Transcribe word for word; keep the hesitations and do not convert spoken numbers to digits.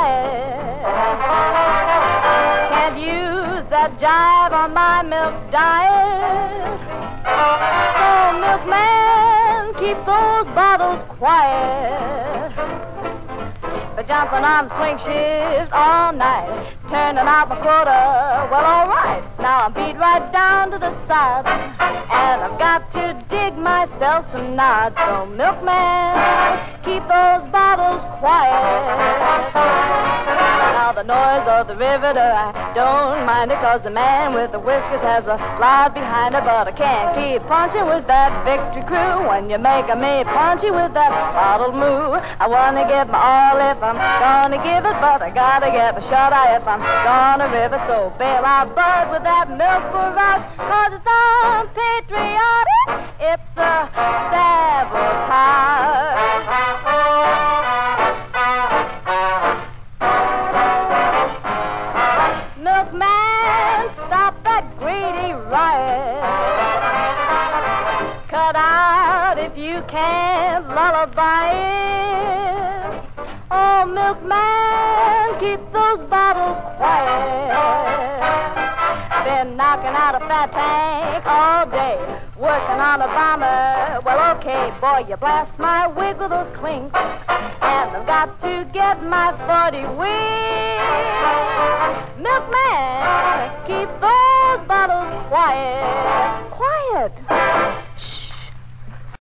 quiet. Can't use that jive on my milk diet. So, milkman, keep those bottles quiet. For jumping on the swing shift all night, turning out my quota, well, all right. Now I'm beat right down to the side, and I've got to dig myself some nods. So, milkman, keep those bottles quiet. Now the noise of the riveter, I don't mind it, 'cause the man with the whiskers has a lot behind it. But I can't keep punching with that victory crew when you're making me punchy with that bottle moo. I wanna give my all if I'm gonna give it, but I gotta get my shut eye if I'm gonna riv it. So bail out, bud, with that milk barrage, 'cause it's unpatriotic, it's a sabotage. Milkman, stop that greedy riot. Cut out if you can't lullaby it. Oh, milkman, keep those bottles quiet. Been knocking out a fat tank all day, working on a bomber. Well, okay, boy, you blast my wig with those clinks, and I've got to get my forty wings. Milkman, keep those bottles quiet. Quiet.